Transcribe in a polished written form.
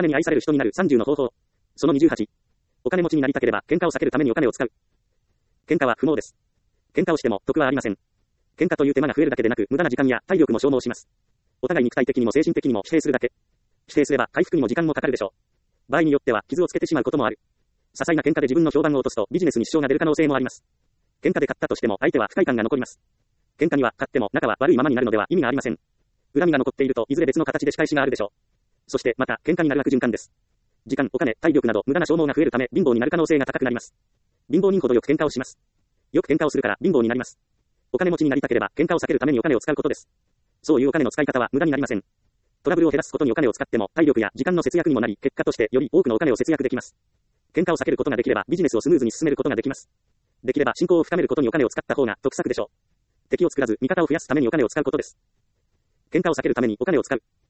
金に愛される人になる30の方法。その28。お金持ちになりたければ喧嘩を避けるためにお金を使う。喧嘩は不毛です。喧嘩をしても得はありません。喧嘩という手間が増えるだけでなく、無駄な時間や体力も消耗します。お互い肉体的にも精神的にも疲弊するだけ。疲弊すれば回復にも時間もかかるでしょう。場合によっては傷をつけてしまうこともある。些細な喧嘩で自分の評判を落とすとビジネスに支障が出る可能性もあります。喧嘩で勝ったとしても相手は不快感が残ります。喧嘩には勝っても仲は悪いままになるのでは意味がありません。恨みが残っているといずれ別の形で仕返しがあるでしょう。そしてまた喧嘩になる悪循環です。時間、お金、体力など無駄な消耗が増えるため貧乏になる可能性が高くなります。貧乏人ほどよく喧嘩をします。よく喧嘩をするから貧乏になります。お金持ちになりたければ喧嘩を避けるためにお金を使うことです。そういうお金の使い方は無駄になりません。トラブルを減らすことにお金を使っても体力や時間の節約にもなり、結果としてより多くのお金を節約できます。喧嘩を避けることができればビジネスをスムーズに進めることができます。できれば信仰を深めることにお金を使った方が得策でしょう。敵を作らず味方を増やすためにお金を使うことです。喧嘩を避けるためにお金を使う。